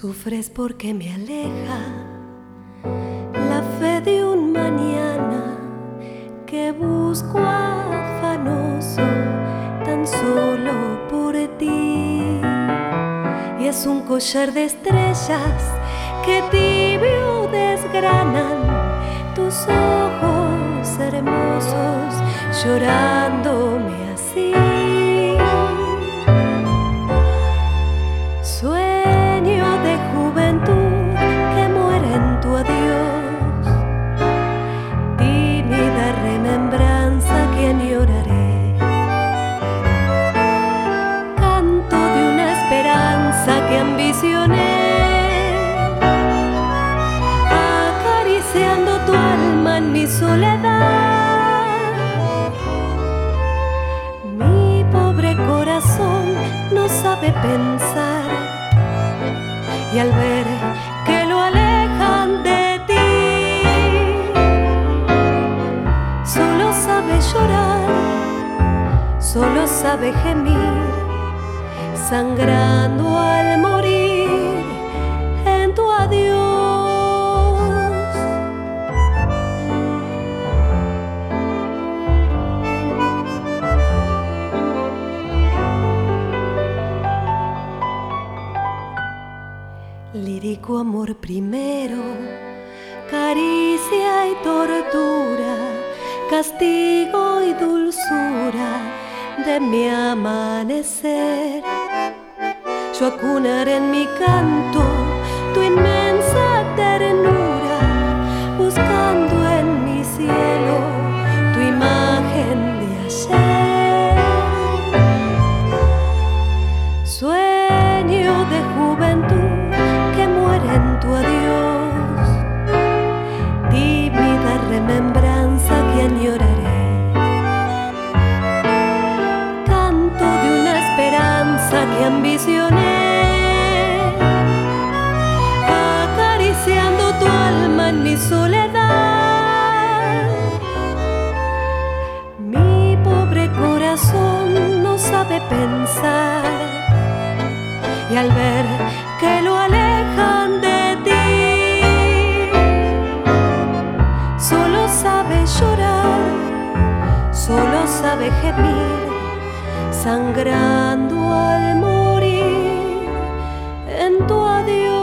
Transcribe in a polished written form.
Sufres porque me aleja la fe de un mañana que busco afanoso tan solo por ti. Y es un collar de estrellas que tibio desgranan tus ojos hermosos llorándome así. Sueño de juventud que muere en tu adiós, tímida remembranza que añoraré, canto de una esperanza que ambicioné, acariciando tu alma en mi soledad. Mi pobre corazón no sabe pensar, y al ver que lo alejan de ti, solo sabe llorar, solo sabe gemir, sangrando al morir en tu adiós. Lírico amor primero, caricia y tortura, castigo y dulzura de mi amanecer. Yo acunaré en mi canto tu inmensa ternura, buscando en mi cielo tu imagen de ayer. Sueño de juventud que muere en tu adiós, tímida remembranza que añoraré, canto de una esperanza que ambicioné, acariciando tu alma en mi soledad. Mi pobre corazón no sabe pensar, y al ver que lo alejan de ti, solo sabe llorar, solo sabe gemir, sangrando al morir en tu adiós.